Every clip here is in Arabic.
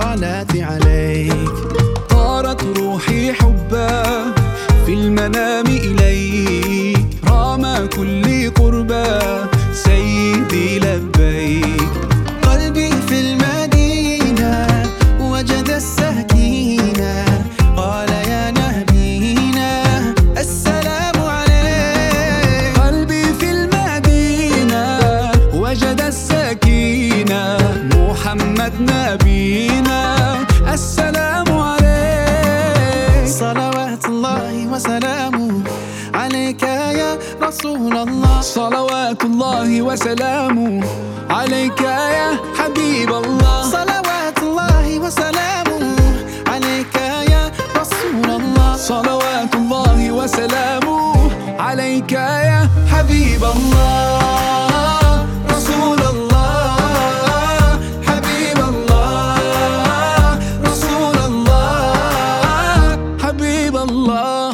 الصلاة عليك. طارت روحي حبا في المنام إليك، رام كل قربا سيدي لبيك. قلبي في المدينة وجد السكينة، قال يا نبينا السلام عليك. قلبي في المدينة وجد السكينة، محمد نبينا السلام عليك. صلوات الله وسلامه عليك يا رسول الله. صلوات الله وسلامه عليك يا حبيب الله. صلوات الله وسلامه عليك يا رسول الله. صلوات الله وسلامه عليك يا حبيب الله. رسول الله حبيب الله، رسول الله حبيب الله.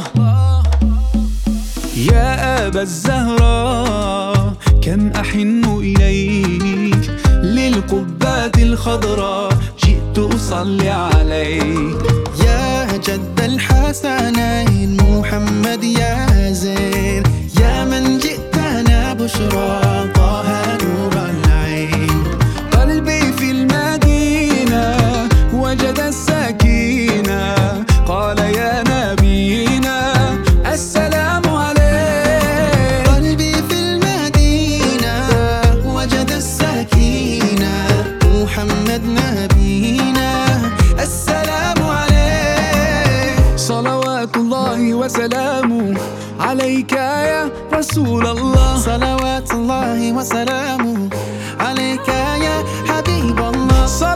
يا أبا الزهراء كم أحن إليك، للقبات الخضراء جئت أصلي عليك. يا جد الحسنين محمد يا زين، يا من جئتنا بشرى طه نور العين. قلبي في المدينة وجد السكينة، قال يا نبينا السلام عليك. قلبي في المدينة وجد السكينة، محمد نبينا السلام عليك. صلوات الله وسلامه عليك يا رسول الله. صلوات الله وسلامه عليك يا حبيب الله.